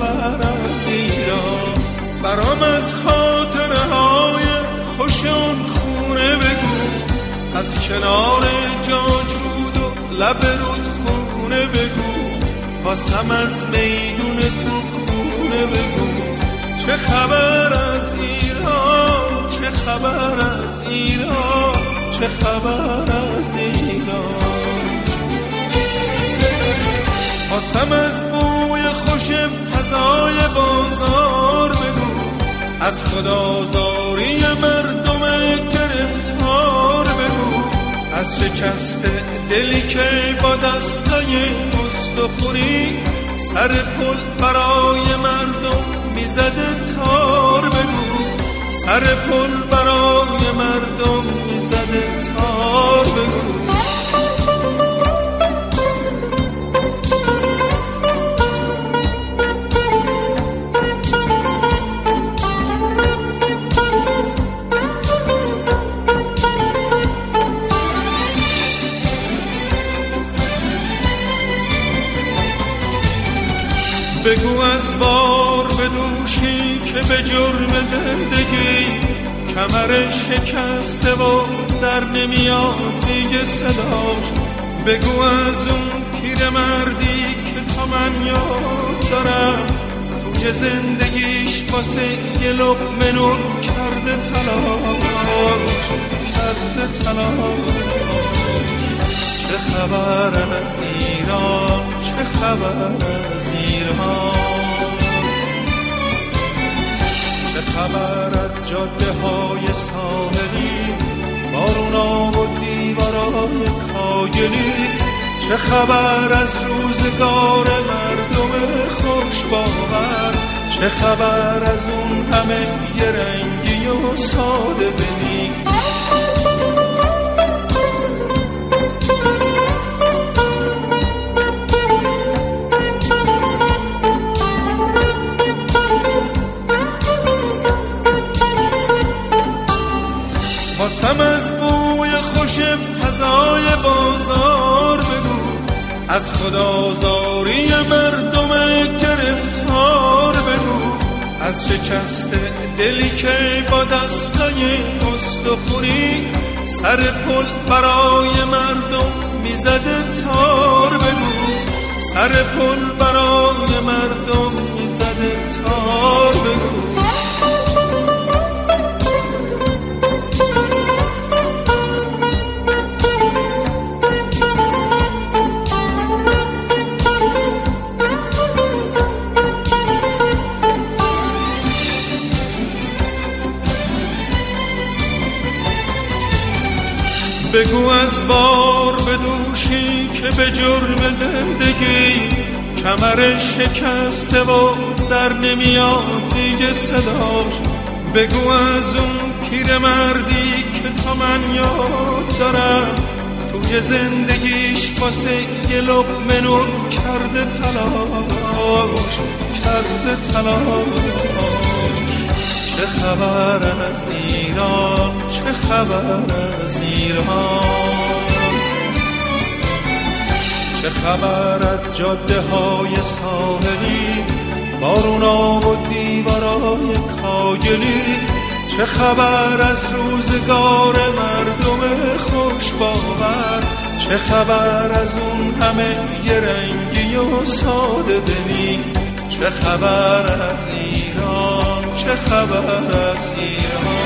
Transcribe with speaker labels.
Speaker 1: خبر از ایران؟ برام از خاطره های خوش اون خونه بگو، از کنار جاجود و لب رودخونه بگو، واسم از میدون تو خونه بگو. چه خبر از ایران، چه خبر از ایران، چه خبر از ایران؟ واسم از بوی خوش فضای بازار بگو، از خدازاری مردم گرفتار بگو، از شکست دلی که با دستای استخوری سر پل برای مردم میزده تار بگو، سر پل برای مردم میزده تار بگو. بگو از بار بدوشی که به جرم زندگی کمر شکسته و در نمیاد دیگه صداش. بگو از اون پیر مردی که تا من یاد دارم توی زندگیش واسه یه لقمه نون کرده تلاش، کرده تلاش. چه خبر از ایران، چه خبر از ایران؟ چه خبر از جاده های ساحلی، بارونا و دیوارای کاگلی؟ چه خبر از روزگار مردم خوش باور؟ چه خبر از اون همه یه رنگی و ساده دلی؟ واسم از بوی خوش فضای بازار بگو، از خدازاری مردم گرفتار بگو، از شکست دلی که با دستای استخوری سر پل برای مردم میزده تار بگو، سر پل برای مردم میزده تار بگو. بگو از بار بدوشی که به جرم زندگی کمر شکسته و در نمیاد دیگه صداش. بگو از اون پیر مردی که تا من یاد دارم توی زندگیش واسه یه لقمه نون کرده تلاش، کرده تلاش. چه خبر از ایران، چه خبر از ایران؟ چه خبر از جاده های ساحلی، بارونا و دیوارای کاگلی؟ چه خبر از روزگار مردم خوش باور؟ چه خبر از اون همه یه رنگی و ساده دلی؟ چه خبر از ایران، چه خبر از ایران؟